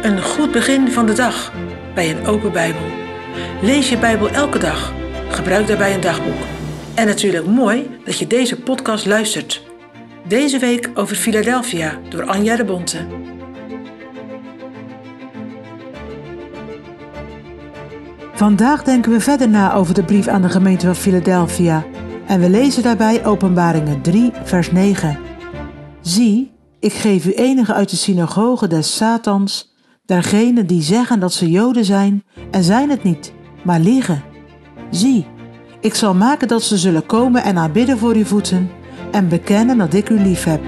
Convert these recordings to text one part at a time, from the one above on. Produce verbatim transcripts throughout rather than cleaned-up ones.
Een goed begin van de dag bij een open Bijbel. Lees je Bijbel elke dag. Gebruik daarbij een dagboek. En natuurlijk mooi dat je deze podcast luistert. Deze week over Philadelphia door Anja de Bonte. Vandaag denken we verder na over de brief aan de gemeente van Philadelphia. En we lezen daarbij Openbaringen drie, vers negen. Zie, ik geef u enigen uit de synagoge des Satans, dergenen die zeggen dat ze Joden zijn en zijn het niet, maar liegen. Zie, ik zal maken dat ze zullen komen en aanbidden voor uw voeten en bekennen dat ik u lief heb.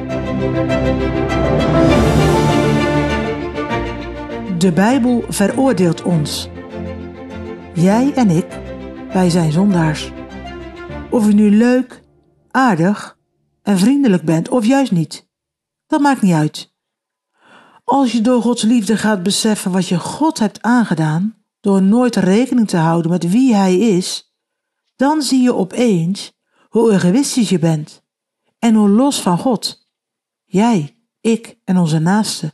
De Bijbel veroordeelt ons. Jij en ik, wij zijn zondaars. Of u nu leuk, aardig en vriendelijk bent of juist niet, dat maakt niet uit. Als je door Gods liefde gaat beseffen wat je God hebt aangedaan, door nooit rekening te houden met wie Hij is, dan zie je opeens hoe egoïstisch je bent en hoe los van God. Jij, ik en onze naasten.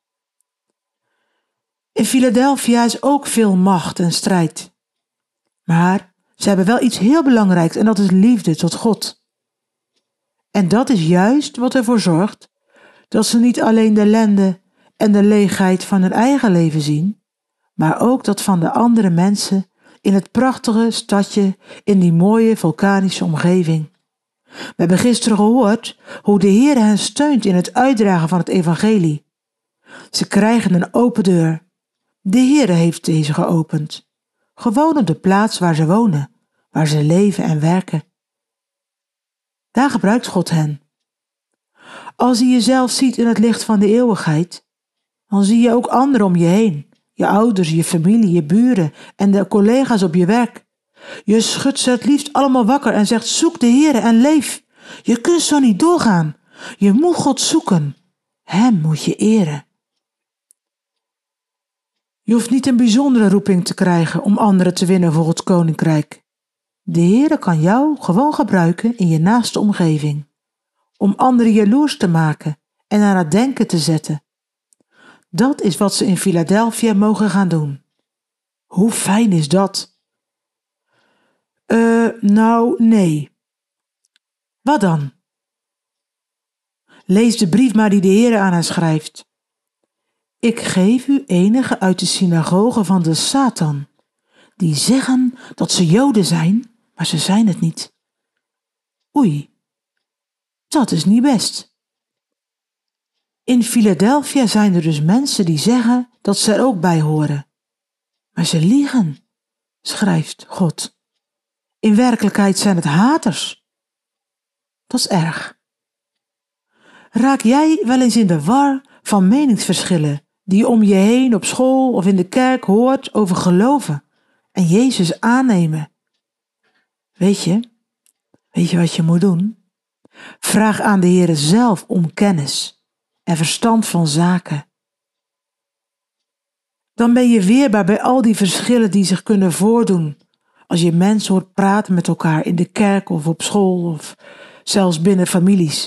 In Philadelphia is ook veel macht en strijd. Maar ze hebben wel iets heel belangrijks en dat is liefde tot God. En dat is juist wat ervoor zorgt dat ze niet alleen de ellende en de leegheid van hun eigen leven zien, maar ook dat van de andere mensen in het prachtige stadje in die mooie vulkanische omgeving. We hebben gisteren gehoord hoe de Heer hen steunt in het uitdragen van het evangelie. Ze krijgen een open deur. De Heer heeft deze geopend. Gewoon op de plaats waar ze wonen, waar ze leven en werken. Daar gebruikt God hen. Als je jezelf ziet in het licht van de eeuwigheid, dan zie je ook anderen om je heen. Je ouders, je familie, je buren en de collega's op je werk. Je schudt ze het liefst allemaal wakker en zegt: zoek de Heer en leef. Je kunt zo niet doorgaan. Je moet God zoeken. Hem moet je eren. Je hoeft niet een bijzondere roeping te krijgen om anderen te winnen voor het koninkrijk. De Heer kan jou gewoon gebruiken in je naaste omgeving, om anderen jaloers te maken en aan het denken te zetten. Dat is wat ze in Philadelphia mogen gaan doen. Hoe fijn is dat? Eh, uh, nou, nee. Wat dan? Lees de brief maar die de Heer aan hen schrijft. Ik geef u enigen uit de synagoge van de Satan, die zeggen dat ze Joden zijn, maar ze zijn het niet. Oei, dat is niet best. In Philadelphia zijn er dus mensen die zeggen dat ze er ook bij horen. Maar ze liegen, schrijft God. In werkelijkheid zijn het haters. Dat is erg. Raak jij wel eens in de war van meningsverschillen die je om je heen op school of in de kerk hoort over geloven en Jezus aannemen? Weet je, weet je wat je moet doen? Vraag aan de Heer zelf om kennis en verstand van zaken. Dan ben je weerbaar bij al die verschillen die zich kunnen voordoen als je mensen hoort praten met elkaar in de kerk of op school of zelfs binnen families.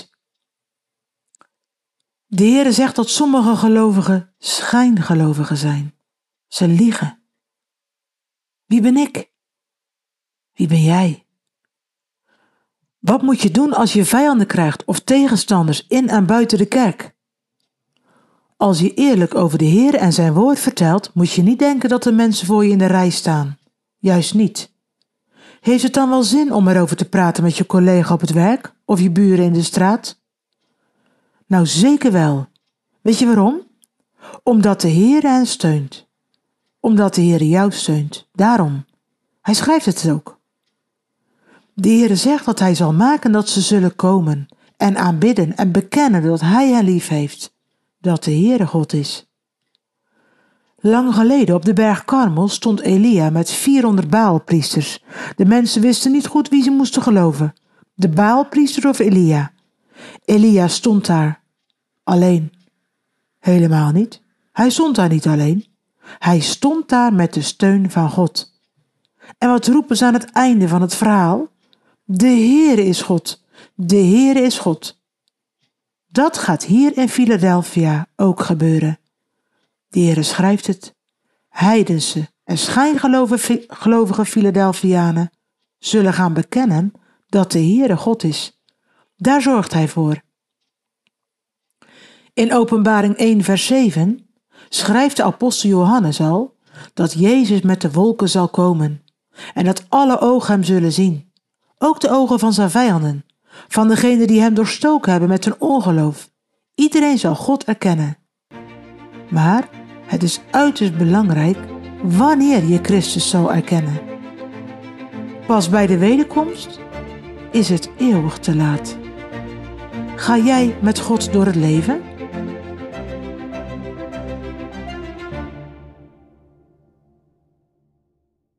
De Heer zegt dat sommige gelovigen schijngelovigen zijn. Ze liegen. Wie ben ik? Wie ben jij? Wat moet je doen als je vijanden krijgt of tegenstanders in en buiten de kerk? Als je eerlijk over de Heer en zijn woord vertelt, moet je niet denken dat de mensen voor je in de rij staan. Juist niet. Heeft het dan wel zin om erover te praten met je collega op het werk of je buren in de straat? Nou, zeker wel. Weet je waarom? Omdat de Heer hen steunt. Omdat de Heer jou steunt. Daarom. Hij schrijft het ook. De Heer zegt dat Hij zal maken dat ze zullen komen en aanbidden en bekennen dat Hij hen lief heeft. Dat de Heere God is. Lang geleden op de berg Karmel stond Elia met vierhonderd Baalpriesters. De mensen wisten niet goed wie ze moesten geloven. De Baalpriester of Elia. Elia stond daar. Alleen. Helemaal niet. Hij stond daar niet alleen. Hij stond daar met de steun van God. En wat roepen ze aan het einde van het verhaal? De Heere is God. De Heere is God. Dat gaat hier in Philadelphia ook gebeuren. De Heere schrijft het. Heidense en schijngelovige Filadelfianen zullen gaan bekennen dat de Heere God is. Daar zorgt hij voor. In Openbaring één vers zeven schrijft de apostel Johannes al dat Jezus met de wolken zal komen en dat alle ogen hem zullen zien, ook de ogen van zijn vijanden, van degenen die hem doorstoken hebben met hun ongeloof. Iedereen zal God erkennen. Maar het is uiterst belangrijk wanneer je Christus zal erkennen. Pas bij de wederkomst is het eeuwig te laat. Ga jij met God door het leven?